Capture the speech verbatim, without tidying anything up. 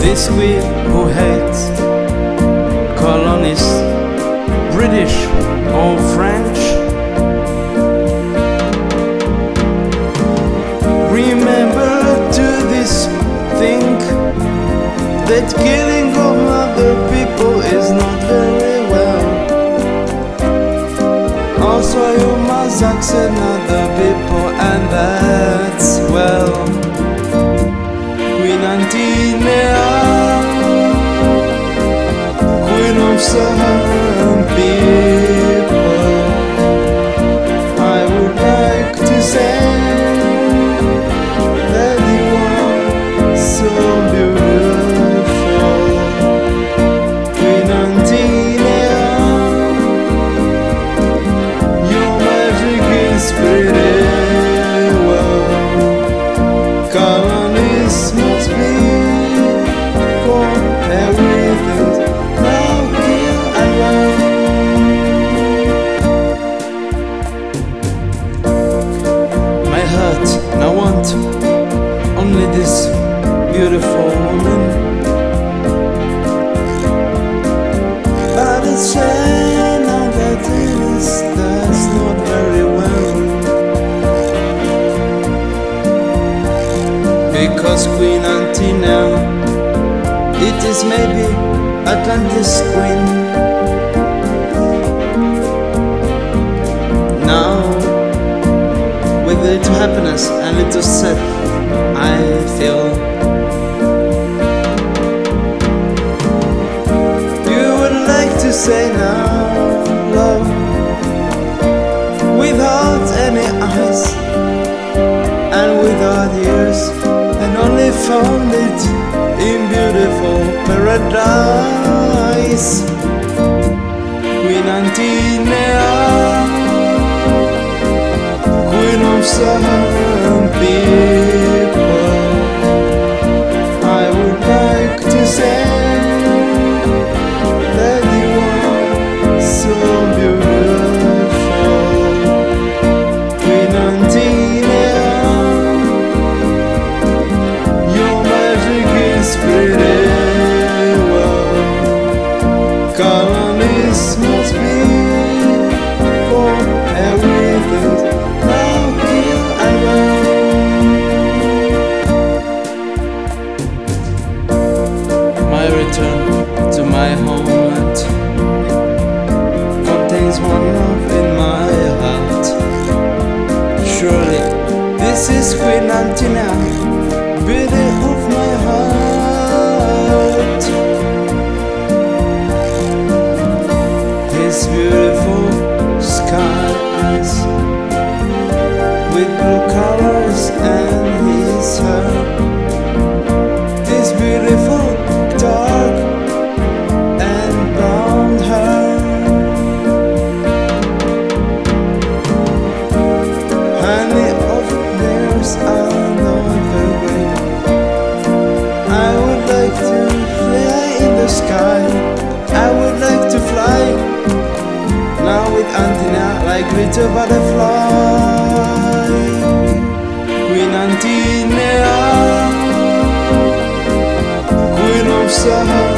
This queen who hates colonists, British or French. Remember to this think that killing of other people is not very well. Also you must accept other people, and that's well. Queen Antinea, queen of some people, I would like to say that you are so beautiful. Queen Antinea, your magic is pretty well. Colonists must be for everything. Now kill and run. My heart now want only this beautiful woman, but it's shame now that it is that's not very well. Because Queen Antinea, it is maybe Atlantis queen. Now, with little happiness and little sad, I feel you would like to say now, love, without any eyes and without ears, and only found it in beautiful paradise. Queen Antinea, queen of some people, I would like to say that you are so beautiful. Queen Antinea, your magic is pretty well. Colonists must be for everything. Now kill and run. My return to my homeland contains one love in my heart. Surely this is Queen Antinea, beauty of my heart. His beautiful sky eyes with blue colors and his hair, his beautiful dark and brown hair. Honey of theirs are not very great. I would like to fly in the sky. I would like to fly now with Antinea like little butterfly. Queen Antinea, queen of Sahara.